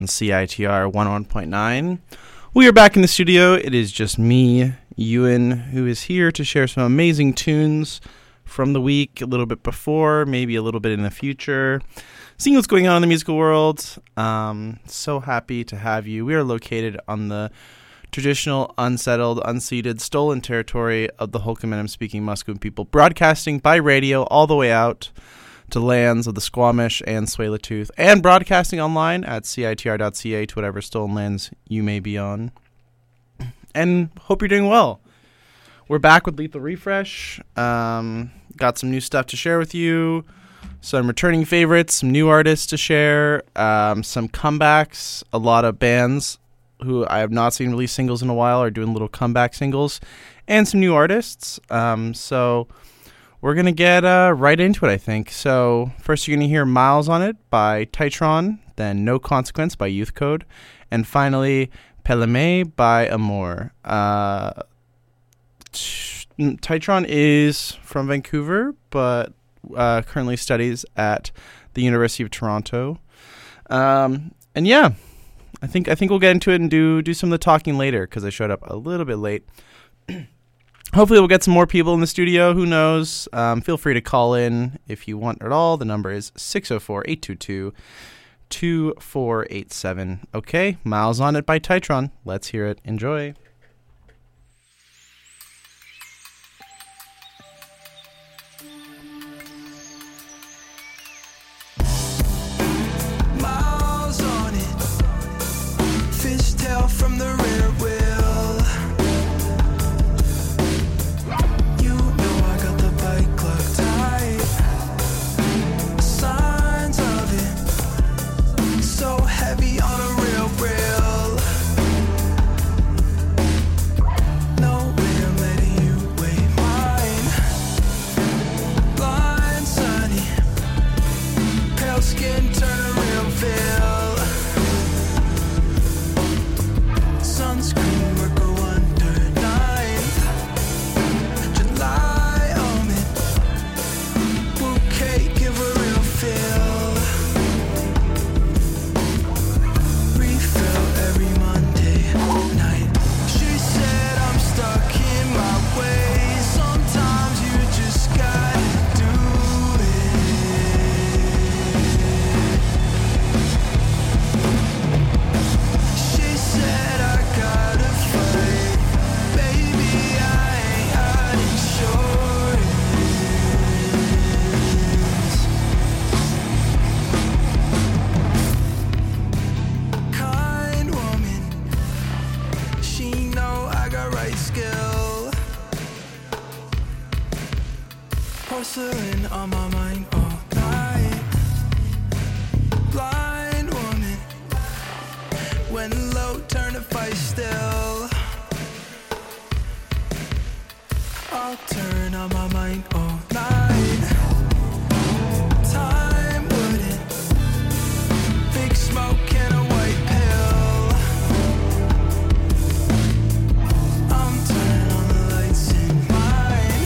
on CITR 101.9. We are back in the studio. It is just me, Ewan, who is here to share some amazing tunes from the week, a little bit before, maybe a little bit in the future, seeing what's going on in the musical world. So happy to have you. We are located on the traditional, unsettled, unceded, stolen territory of the Holcomb-speaking Musqueam people, broadcasting by radio all the way out to lands of the Squamish and Tsleil-Waututh, and broadcasting online at citr.ca to whatever stolen lands you may be on. And hope you're doing well. We're back with Lethal Refresh. Got some new stuff to share with you, some returning favorites, some new artists to share, some comebacks. A lot of bands who I have not seen release singles in a while are doing little comeback singles, and some new artists. So we're going to get right into it, I think. So first you're going to hear Miles on It by Titron, then No Consequence by Youth Code, and finally Pelame by Amour. Titron is from Vancouver, but currently studies at the University of Toronto. And yeah, I think we'll get into it and do some of the talking later, because I showed up a little bit late. Hopefully we'll get some more people in the studio. Who knows? Feel free to call in if you want at all. The number is 604-822-2487. Okay, Miles on It by Titron. Let's hear it. Enjoy. From the rear wheel, you know I got the bike locked tight. Signs of it, so heavy on a real rail. No way I'm letting you weigh mine. Blind sunny, pale skin turn a real veil. Sunscreen work go under 9th July omen. Bouquet give a real feel. Refill every Monday night. She said I'm stuck in my ways. Sometimes you just gotta do it. She said I gotta fight, baby, I ain't hiding shorts. Kind woman, she know I got right skill. Porcelain on my mind all night. Blind woman, when low, turn to fight still. I'll turn on my mind all night. Time wouldn't. Big smoke and a white pill. I'm turning on the lights in mine.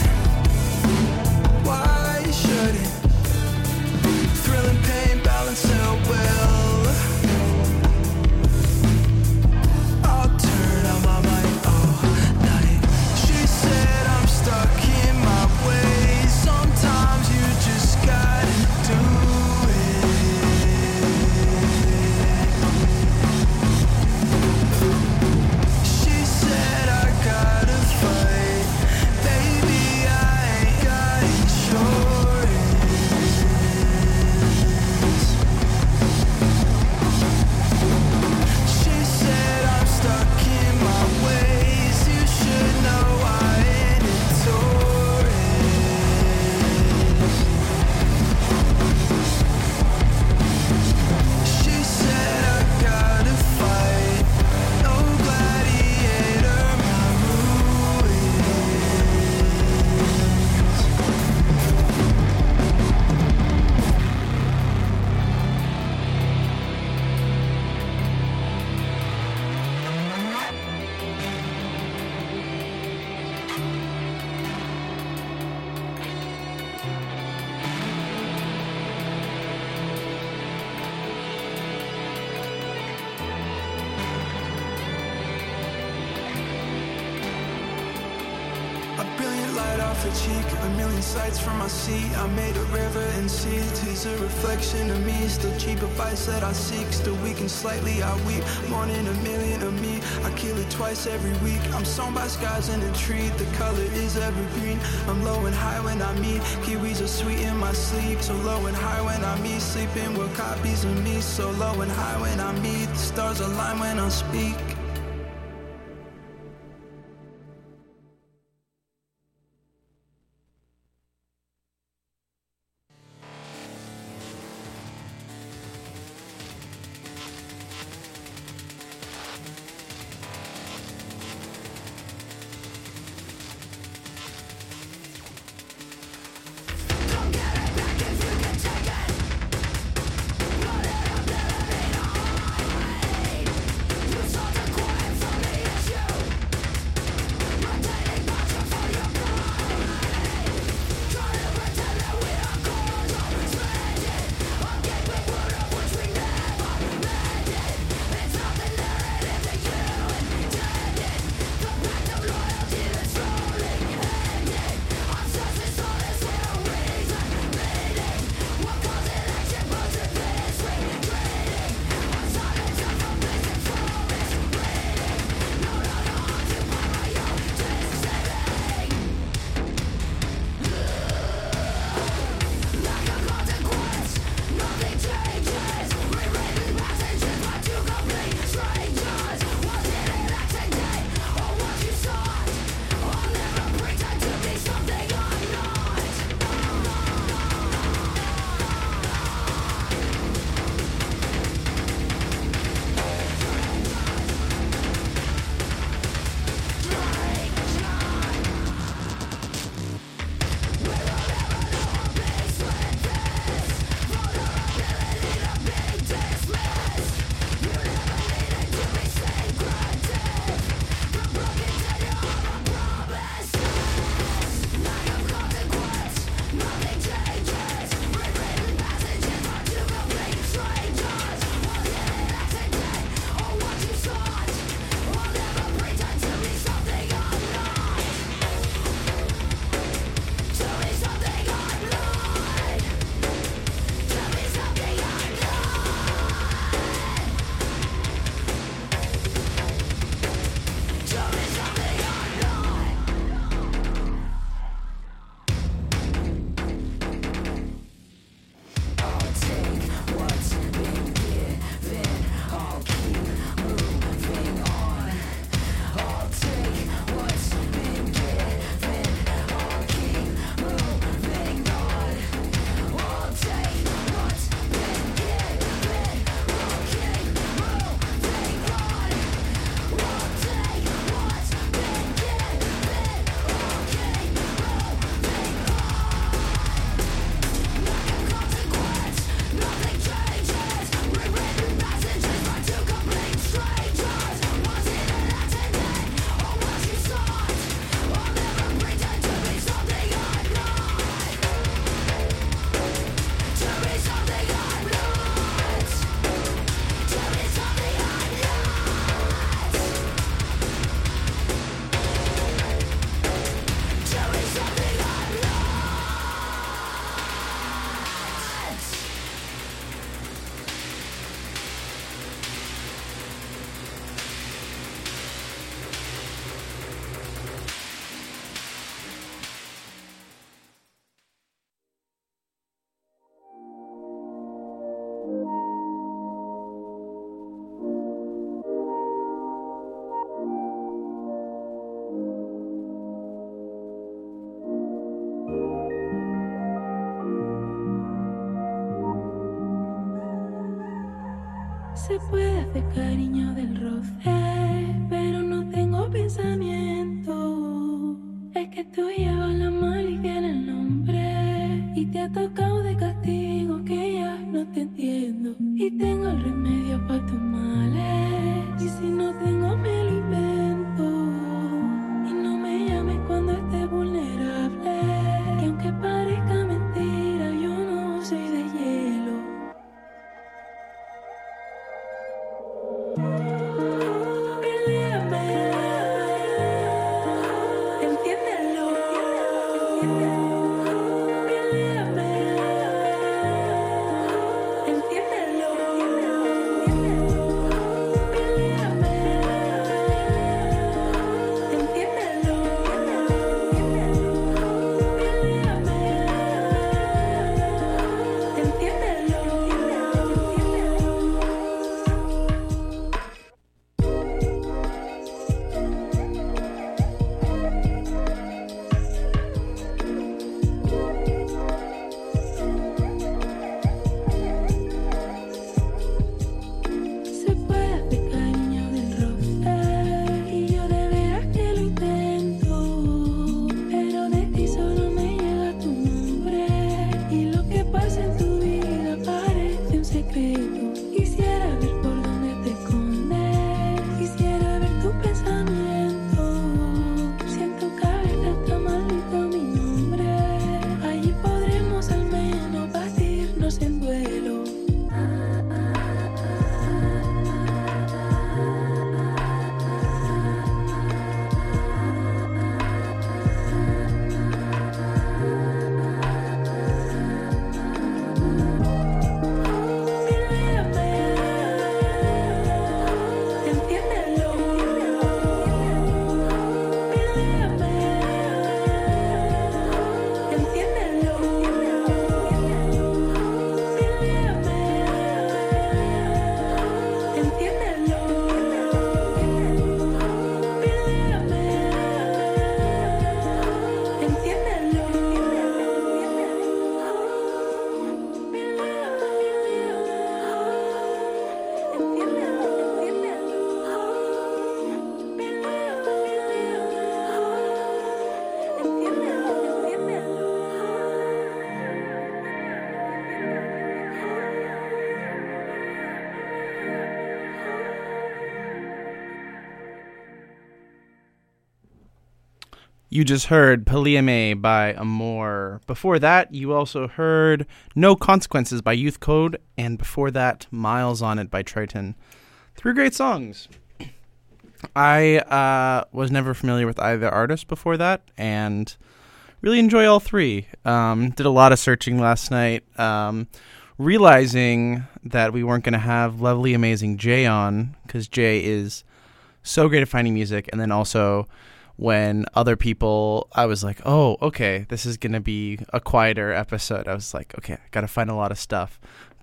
Why shouldn't thrilling pain balance out well? I'll turn on my mind all night. She said I'm stuck in my ways. off her cheek, a million sights from my seat. I made a river and sea, tease a reflection of me. Still cheap advice that I seek, still weak and slightly I weep. Mourning a million of me, I kill it twice every week. I'm sown by skies in a tree, the color is evergreen. I'm low and high when I meet, kiwis are sweet in my sleep. So low and high when I meet, sleeping with copies of me. So low and high when I meet, the stars align when I speak. Se puede hacer cariño del roce, pero no tengo pensamiento. Es que tú llevas la malicia en el nombre y te ha tocado de castigo que ya no te entiendo. Y tengo el remedio para tus males, y si no tengo me lo invento. Y no me llames cuando estés vulnerable, que aunque parezca mentira yo no soy de hielo. Enciéndelo. You just heard Paliame by Amor. Before that, you also heard No Consequences by Youth Code, and before that, Miles on It by Triton. 3 great songs. I was never familiar with either artist before that, and really enjoy all 3. Did a lot of searching last night, realizing that we weren't going to have lovely, amazing Jay on, because Jay is so great at finding music, and then also when other people, I was like, oh, okay, this is going to be a quieter episode. I was like, okay, I got to find a lot of stuff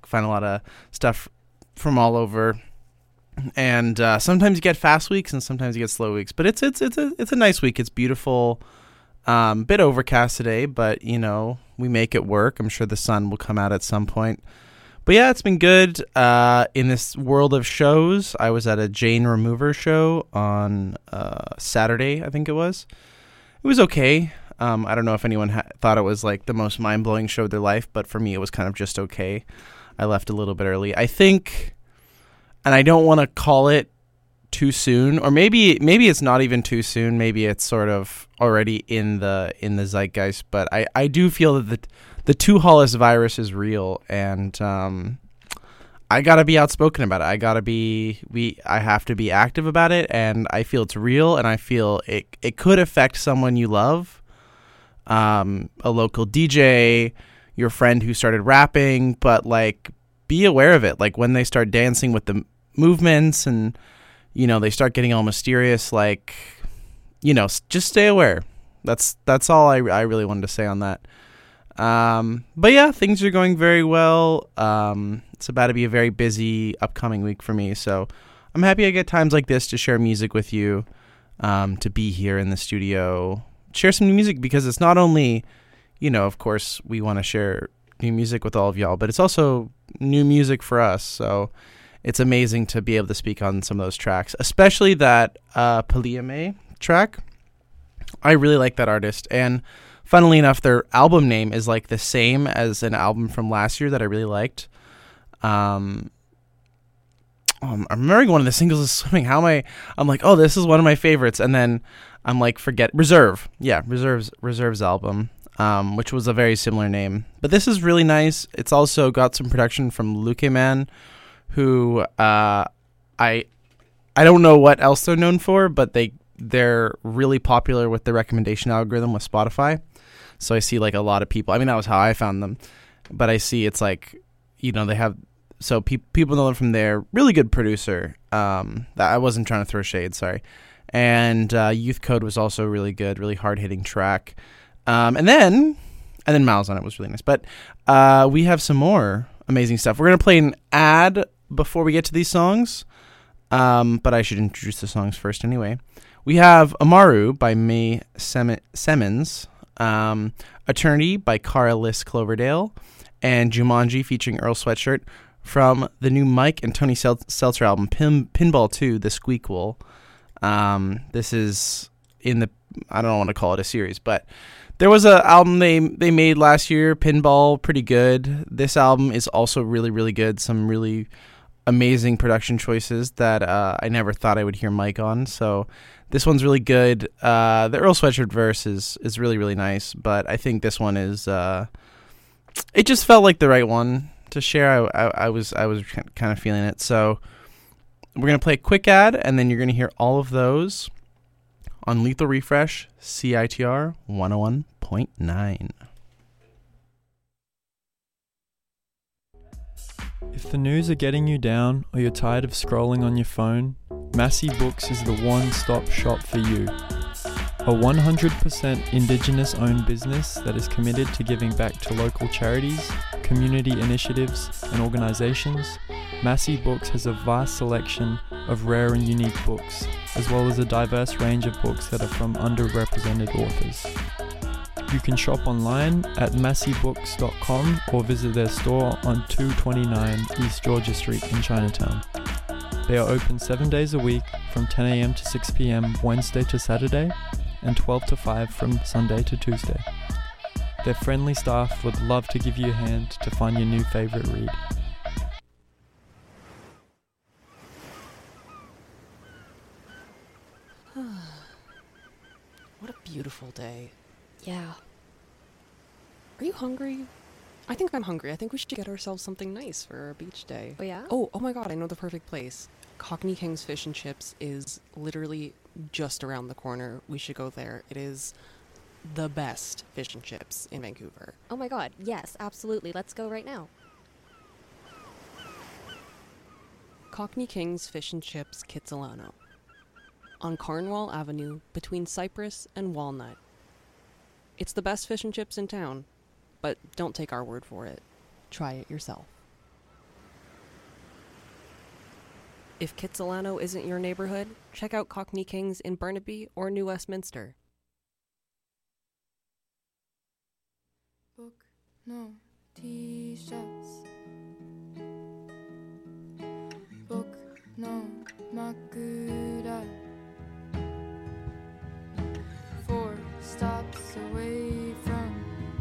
from all over. And sometimes you get fast weeks and sometimes you get slow weeks, but it's a nice week. It's beautiful. Bit overcast today, but we make it work. I'm sure the sun will come out at some point. But yeah, it's been good. In this world of shows, I was at a Jane Remover show on Saturday, I think it was. It was okay. I don't know if anyone thought it was like the most mind-blowing show of their life, but for me, it was kind of just okay. I left a little bit early. I think, and I don't want to call it too soon, or maybe it's not even too soon. Maybe it's sort of already in the zeitgeist. But I do feel that the Two Hollis virus is real, and I gotta be outspoken about it. I have to be active about it, and I feel it's real, and I feel it could affect someone you love, a local DJ, your friend who started rapping, but like be aware of it. Like when they start dancing with the movements and they start getting all mysterious, like just stay aware. That's all I really wanted to say on that. But yeah, things are going very well. It's about to be a very busy upcoming week for me, so I'm happy I get times like this to share music with you, to be here in the studio, share some new music, because it's not only, of course we want to share new music with all of y'all, but it's also new music for us, so it's amazing to be able to speak on some of those tracks, especially that Paliame track. I really like that artist, and funnily enough, their album name is like the same as an album from last year that I really liked. I'm remembering one of the singles is Swimming. I'm like, oh, this is one of my favorites, and then I'm like, forget Reserve. Yeah, Reserve's album, which was a very similar name. But this is really nice. It's also got some production from Luke Man, who I don't know what else they're known for, but they're really popular with the recommendation algorithm with Spotify. So I see like a lot of people. I mean, that was how I found them, but I see it's like they have people know them from there. Really good producer. That I wasn't trying to throw shade. Sorry. And Youth Code was also really good, really hard hitting track. And then Miles on It was really nice. But we have some more amazing stuff. We're gonna play an ad before we get to these songs, but I should introduce the songs first anyway. We have Amaru by May Semmons, Eternity by Cara Liss Cloverdale, and Jumanji featuring Earl Sweatshirt from the new Mike and Tony Seltzer album, Pinball 2, The Squeakquel. This is I don't want to call it a series, but there was an album they made last year, Pinball, pretty good. This album is also really, really good. Some really amazing production choices that I never thought I would hear Mike on, so this one's really good. The Earl Sweatshirt verse is really, really nice, but I think this one is it just felt like the right one to share. I was kind of feeling it, so we're gonna play a quick ad, and then you're gonna hear all of those on Lethal Refresh CITR 101.9. If the news are getting you down, or you're tired of scrolling on your phone, Massey Books is the one-stop shop for you. A 100% Indigenous-owned business that is committed to giving back to local charities, community initiatives, and organizations, Massey Books has a vast selection of rare and unique books, as well as a diverse range of books that are from underrepresented authors. You can shop online at masseybooks.com or visit their store on 229 East Georgia Street in Chinatown. They are open 7 days a week from 10 a.m. to 6 p.m. Wednesday to Saturday and 12 to 5 from Sunday to Tuesday. Their friendly staff would love to give you a hand to find your new favorite read. What a beautiful day. Yeah. Are you hungry? I think I'm hungry. I think we should get ourselves something nice for our beach day. Oh, yeah? Oh my god, I know the perfect place. Cockney King's Fish and Chips is literally just around the corner. We should go there. It is the best fish and chips in Vancouver. Oh my god, yes, absolutely. Let's go right now. Cockney King's Fish and Chips, Kitsilano. On Cornwall Avenue, between Cypress and Walnut. It's the best fish and chips in town, but don't take our word for it. Try it yourself. If Kitsilano isn't your neighborhood, check out Cockney King's in Burnaby or New Westminster. Book no T-shirts. Book no Makura. 4 stops away from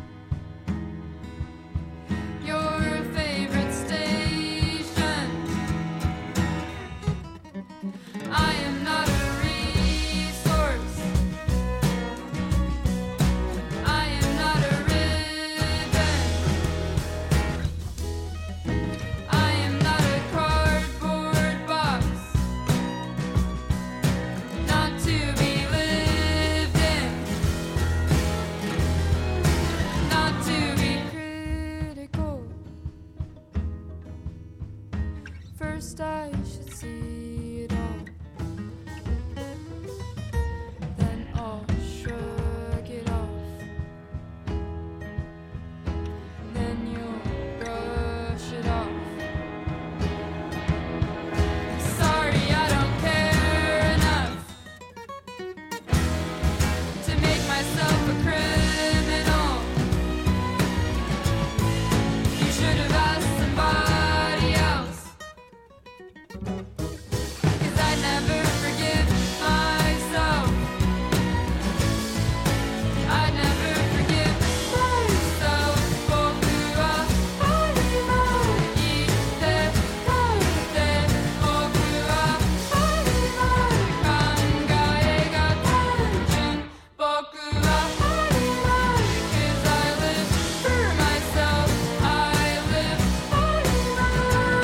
your favorite station. I am not a resource. I am not a ribbon. I am not a cardboard box, not to be lived in, not to be critical. First I should see it all, then I'll shrug it off, then you'll brush it off. Sorry, I don't care enough to make myself a criminal. You should have asked somebody else, 'cause I never forgive myself. I never forgive myself. 僕は針まいて書いて、僕は針まい考えが単純。僕は針まい 'cause I live for myself. I live 針ま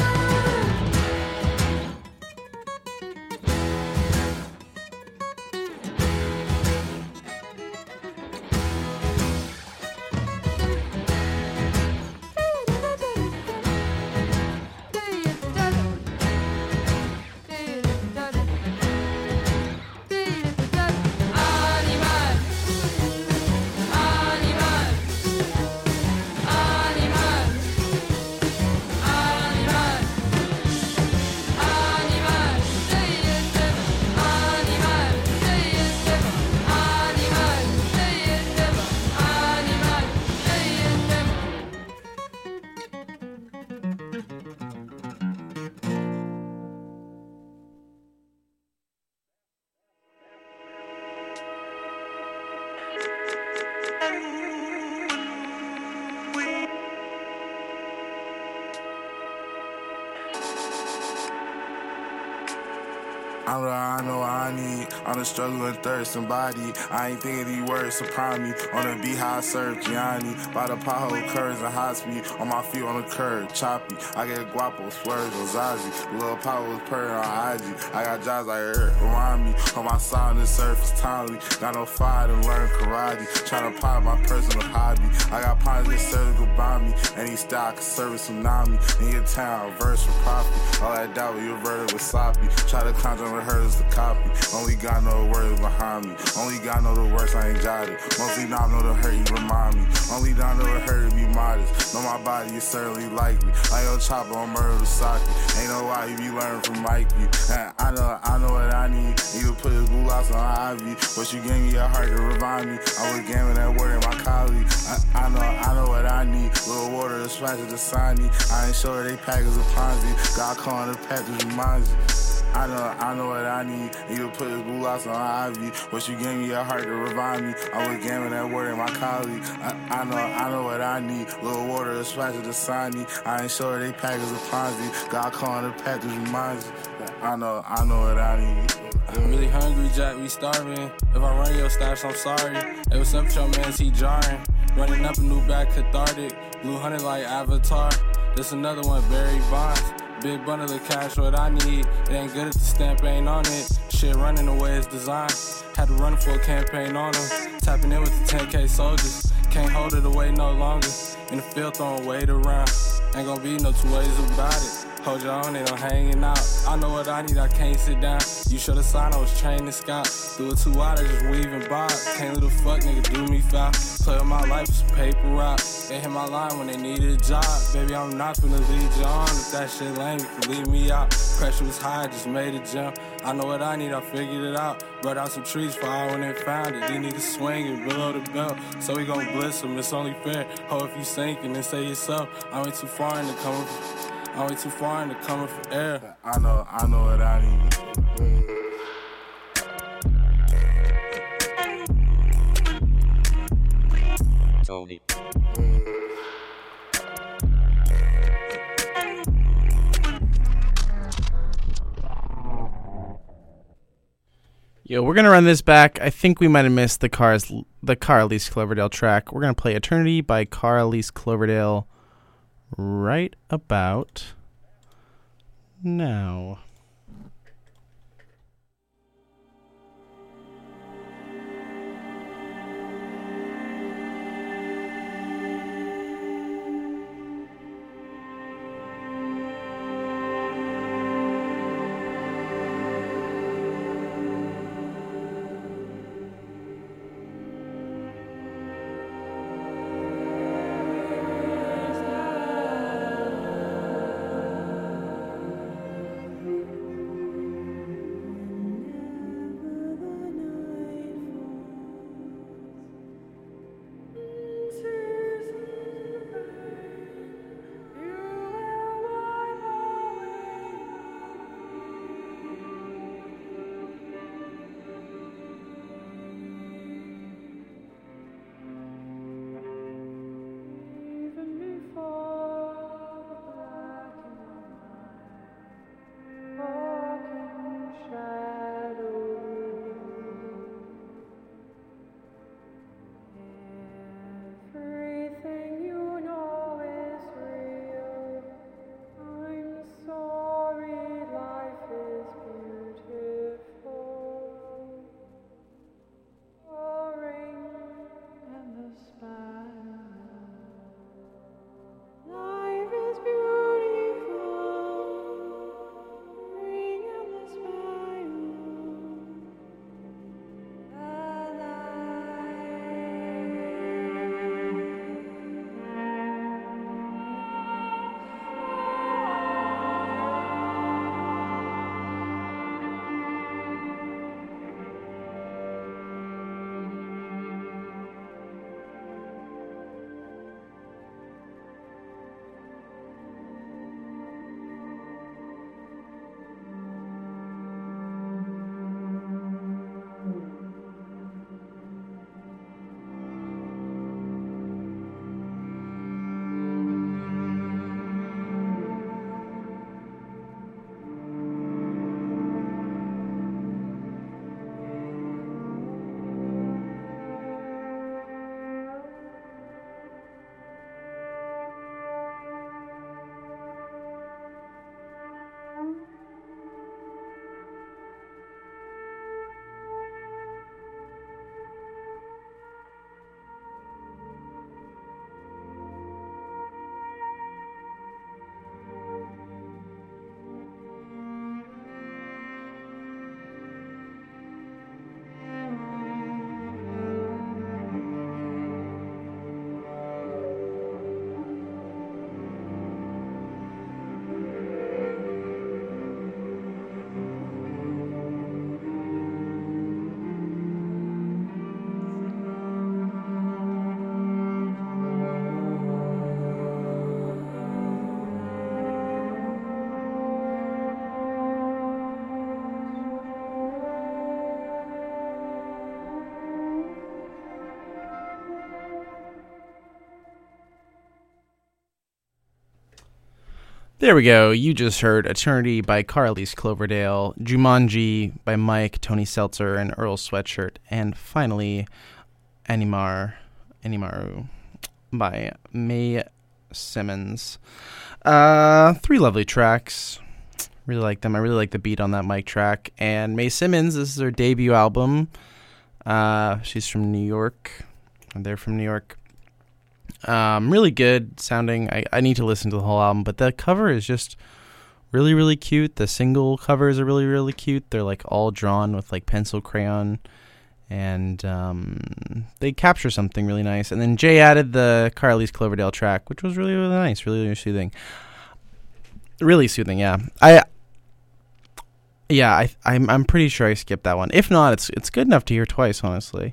I know what I need. I'm a struggling thirst, somebody. I ain't thinking these words surprise me. On the beat, how I serve Gianni. By the pothole curves and high speed. On my feet on the curb, choppy. I get guapo, swerves on Zazie. Little power was purring on IG. I got jobs like her around me. On my side on the surface, timely. Got no fire to learn karate. Tryna pop my personal hobby. I got pilots that surgical by me. Any style can serve a tsunami. In your town, verse for profit. All that doubt with your verdict with sloppy. Try to conjure on the hurdles to copy. Only God know the words behind me. Only God know the words I ain't jotted. Mostly not know the hurt you remind me. Only God know the hurt to be modest. Know my body is certainly likely. Like your chopper on murder to socket. Ain't no why you be learning from Mikey. I know what I need. You put his blue lots on Ivy. But you gave me a heart to revive me. I was gambling that word in my colleague. I know what I need. Little water to splash at the signy. I ain't sure they packers of Ponzi. God calling the package reminds you. I know what I need. You put his blue lots on Ivy. But you gave me a heart to revive me. I was gambling that word in my colleague. I know what I need. Little water to splash at the signy. I ain't sure they packers of Ponzi. God calling the package reminds you. I know what I need. I'm really hungry, Jack, we starving. If I run your stash, I'm sorry. Hey, what's up with your mans, he jarring. Running up a new bag, cathartic. Blue hunted like Avatar. This another one, Barry Bonds. Big bundle of cash, what I need. It ain't good if the stamp ain't on it. Shit running the way it's designed. Had to run for a campaign on them. Tapping in with the 10K soldiers. Can't hold it away no longer. In the field throwing weight around. Ain't gonna be no two ways about it. Hold your own, ain't no hanging out. I know what I need, I can't sit down. You should've signed, I was trained to scout. Do it 2 hours, just weave and bob. Can't let a fuck nigga do me foul. Play with my life, it's paper route. They hit my line when they needed a job. Baby, I'm not finna lead you on. If that shit lame, you can leave me out. Pressure was high, I just made a jump. I know what I need, I figured it out. Brought out some trees for I when they found it. They need to swing it below the belt. So we gon' blitz them, it's only fair. Ho, if you sinking, then say yourself. I went too far in the coming for air. I know what I need. Tony. Yo, we're gonna run this back. I think we might have missed the Car-Elise Cloverdale track. We're gonna play Eternity by Car-Elise Cloverdale right about now. There we go. You just heard Eternity by Carlise Cloverdale, Jumanji by Mike, Tony Seltzer, and Earl Sweatshirt, and finally Animaru by Mae Simmons. 3 lovely tracks. Really like them. I really like the beat on that Mike track. And Mae Simmons, this is her debut album. She's from New York. They're from New York. Really good sounding. I need to listen to the whole album, but the cover is just really, really cute. The single covers are really, really cute. They're like all drawn with like pencil crayon, and they capture something really nice. And then Jay added the Carlise Cloverdale track, which was really, really nice, really, really soothing. Really soothing, yeah. I'm pretty sure I skipped that one. If not, it's good enough to hear twice, honestly.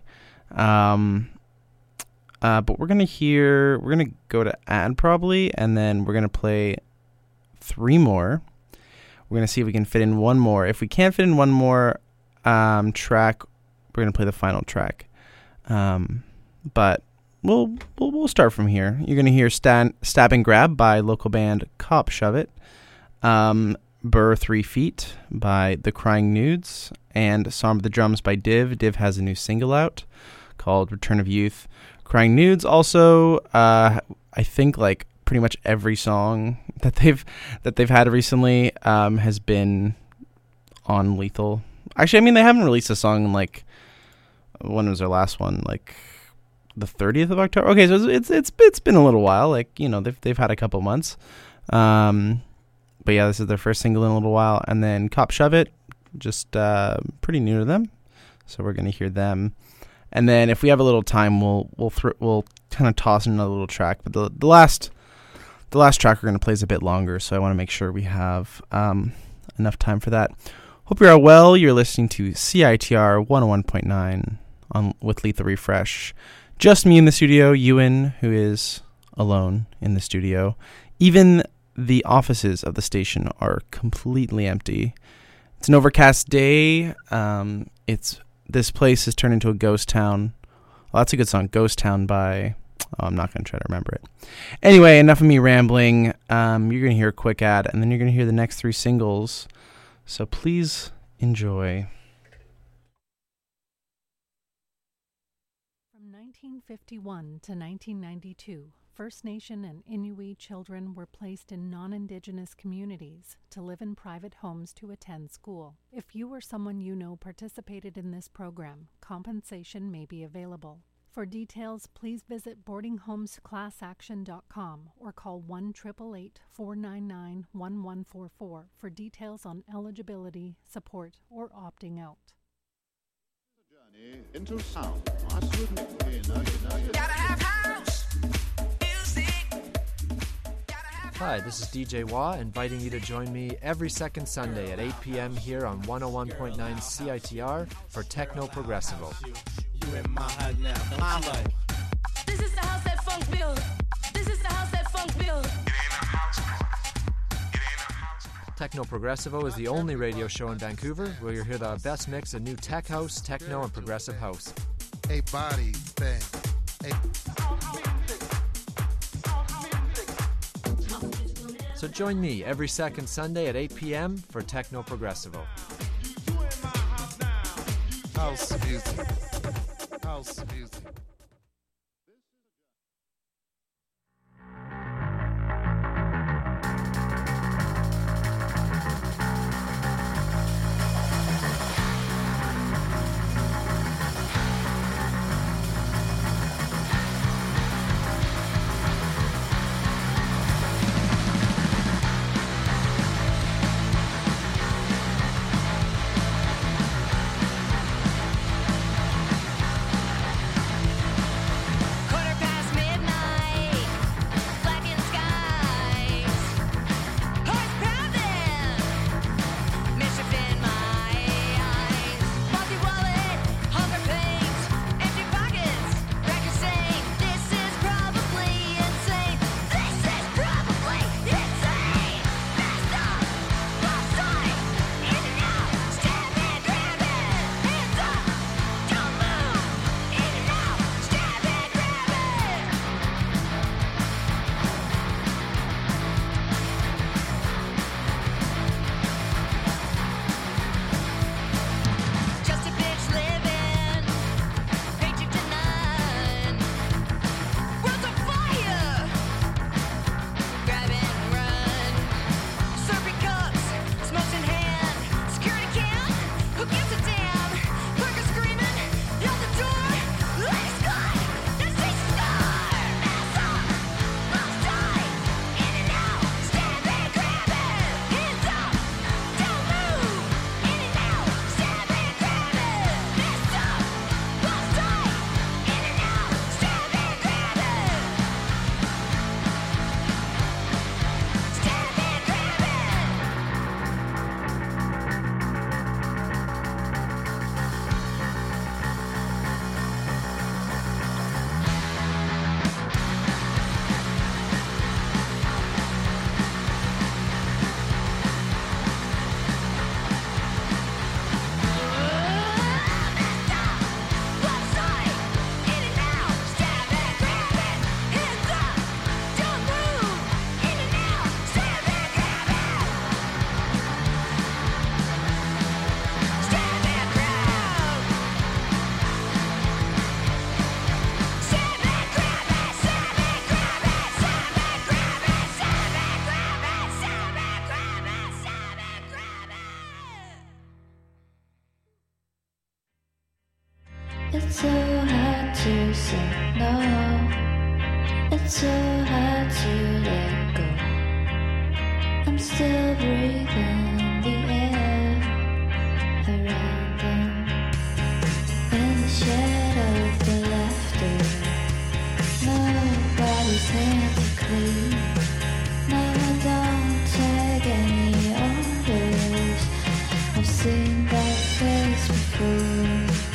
But we're gonna go to ad probably, and then we're gonna play 3 more. We're gonna see if we can fit in one more. If we can't fit in one more track, we're gonna play the final track. But we'll start from here. You're gonna hear Stab and Grab by local band Cop Shove It, Burr 3 Feet by The Crying Nudes, and Song of the Drums by Div. Div has a new single out called Return of Youth. Crying Nudes also, I think like pretty much every song that they've had recently has been on Lethal. Actually, I mean, they haven't released a song in like, when was their last one? Like the 30th of October. Okay, so it's been a little while. Like, you know, they've had a couple months. But yeah, this is their first single in a little while. And then Cop Shove It, just pretty new to them, so we're gonna hear them. And then if we have a little time, we'll kind of toss in another little track. But the last track we're going to play is a bit longer, so I want to make sure we have enough time for that. Hope you're all well. You're listening to CITR 101.9 with Lethal Refresh. Just me in the studio, Ewan, who is alone in the studio. Even the offices of the station are completely empty. It's an overcast day. This place has turned into a ghost town. Well, that's a good song, Ghost Town by... Oh, I'm not going to try to remember it. Anyway, enough of me rambling. You're going to hear a quick ad, and then you're going to hear the next 3 singles. So please enjoy. From 1951 to 1992, First Nation and Inuit children were placed in non-Indigenous communities to live in private homes to attend school. If you or someone you know participated in this program, compensation may be available. For details, please visit boardinghomesclassaction.com or call 1-888-499-1144 for details on eligibility, support, or opting out. Into sound. Hi, this is DJ Wah, inviting you to join me every second Sunday at 8 p.m. here on 101.9 CITR for Techno Progressivo. This is the house that funk build. This is the house that funk build. Techno Progressivo is the only radio show in Vancouver where you'll hear the best mix of new tech house, techno, and progressive house. A body thing. So join me every second Sunday at 8 p.m. for Techno Progressivo. House music. House music. It's so hard to say no. It's so hard to let go. I'm still breathing the air around them. In the shadow of the laughter, nobody's hands are clean. No, I don't take any orders. I've seen that face before.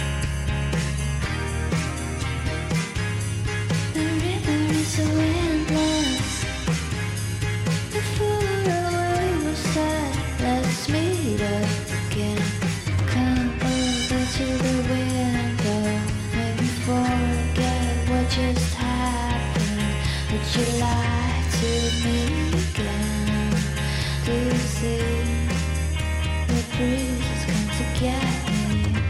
The river is so endless. The faraway was sad. Let's meet up again. Come over to the window. Maybe forget what just happened. Would you lie to me again? Do you see the breeze has come to get me?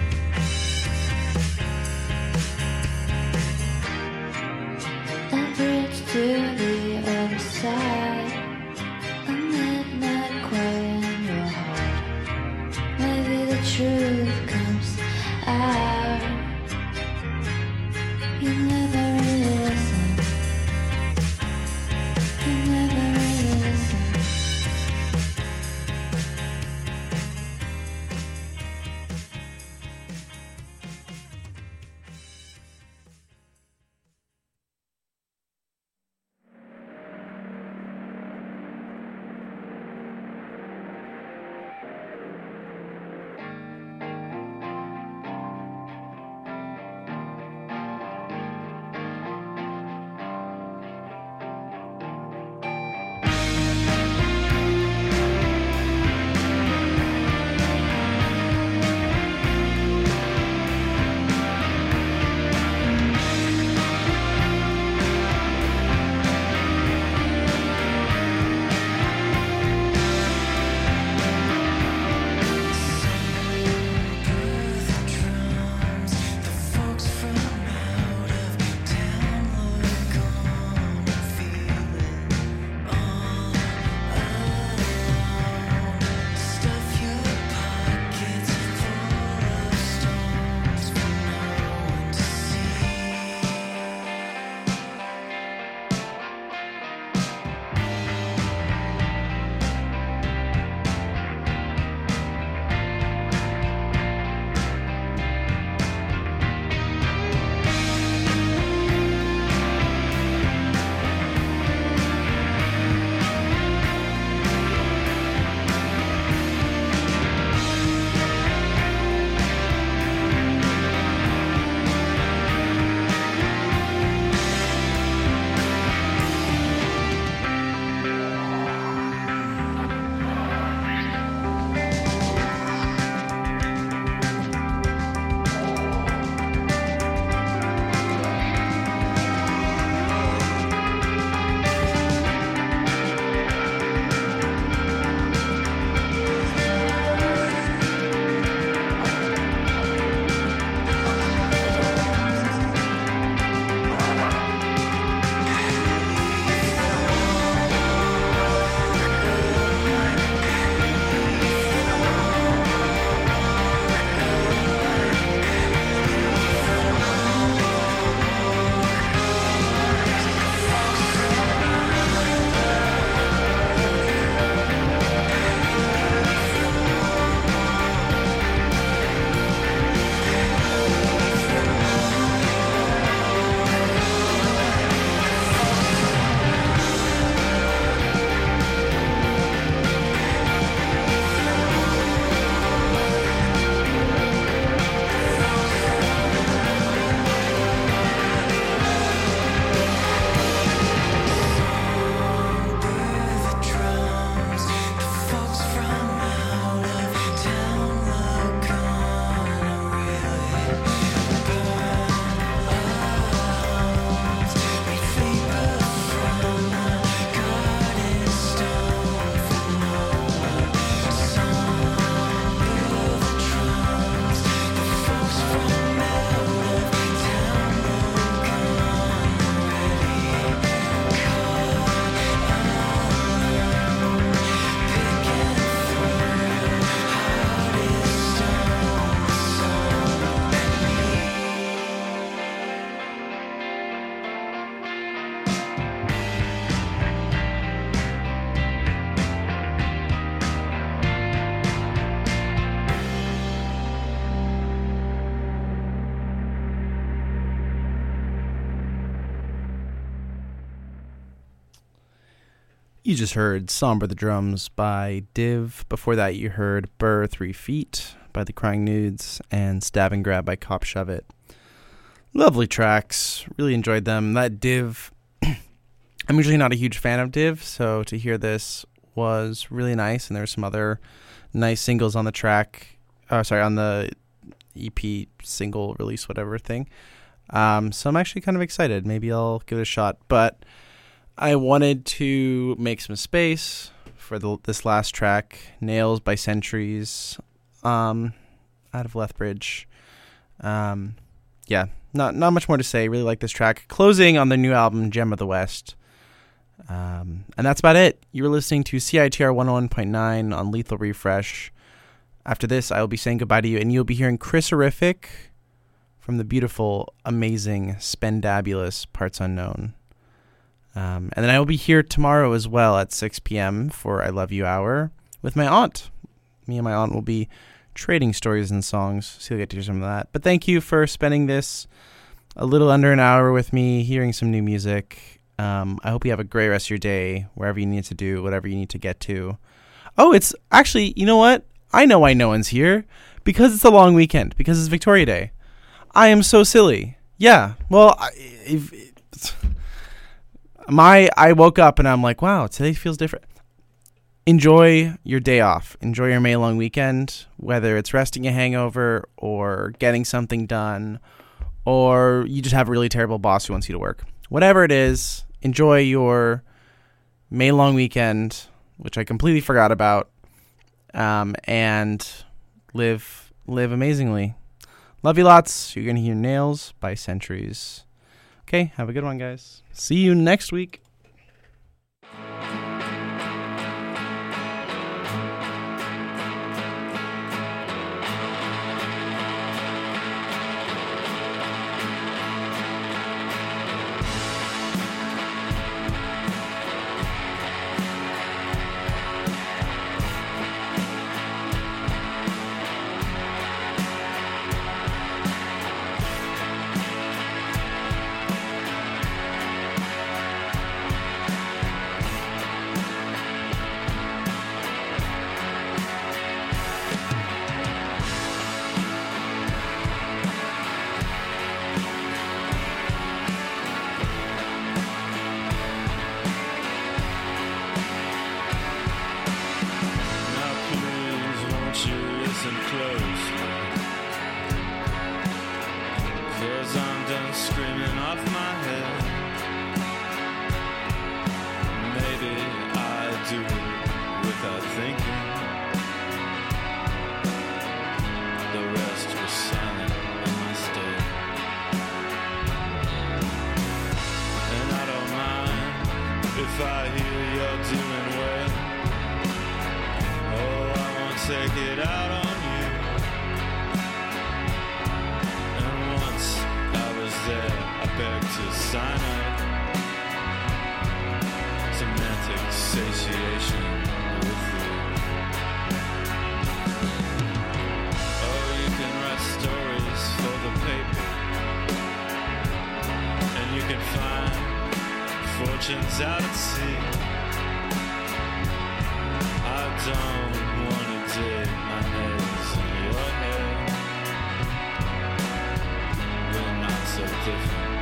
A bridge to the other side. A midnight quiet in your heart. Maybe the truth comes out. You never really listen. You never really listen. You just heard Somber the Drums by Div. Before that, you heard Burr 3 Feet by The Crying Nudes and Stab and Grab by Cop Shove It. Lovely tracks. Really enjoyed them. That Div, I'm usually not a huge fan of Div, so to hear this was really nice. And there were some other nice singles on the track. On the EP single release, whatever thing. So I'm actually kind of excited. Maybe I'll give it a shot. But I wanted to make some space for this last track, Nails by Centuries, out of Lethbridge. Yeah, not much more to say. Really like this track. Closing on the new album, Gem of the West. And that's about it. You were listening to CITR 101.9 on Lethal Refresh. After this, I will be saying goodbye to you, and you'll be hearing Chris Horrific from the beautiful, amazing, spendabulous Parts Unknown. And then I will be here tomorrow as well at 6 p.m. for I Love You Hour with my aunt. Me and my aunt will be trading stories and songs, so you'll get to hear some of that. But thank you for spending this a little under an hour with me, hearing some new music. I hope you have a great rest of your day, wherever you need to do, whatever you need to get to. Oh, it's actually, you know what? I know why no one's here. Because it's a long weekend. Because it's Victoria Day. I am so silly. Yeah. Well, I woke up and I'm like, wow, today feels different. Enjoy your day off. Enjoy your May long weekend, whether it's resting a hangover or getting something done, or you just have a really terrible boss who wants you to work. Whatever it is, enjoy your May long weekend, which I completely forgot about, and live amazingly. Love you lots. You're going to hear Nails by Centuries. Okay, have a good one, guys. See you next week. Take it out on you. And once I was there, I begged to sign up. Semantic satiation with you. Oh, you can write stories for the paper, and you can find fortunes out at sea. I don't wanna dig my nails in your hair. We're not so different.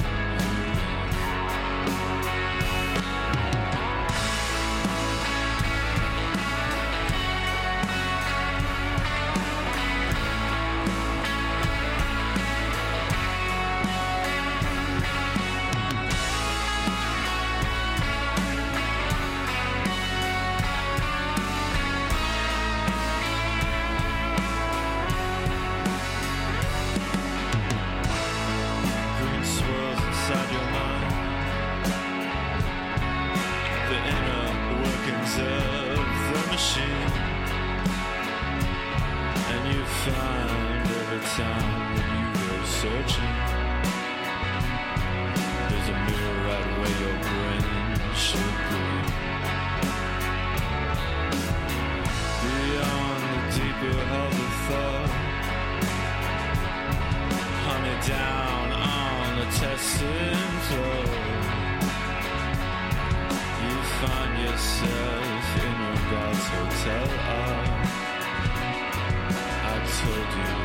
Down on the testing floor, you find yourself in your God's hotel. I told you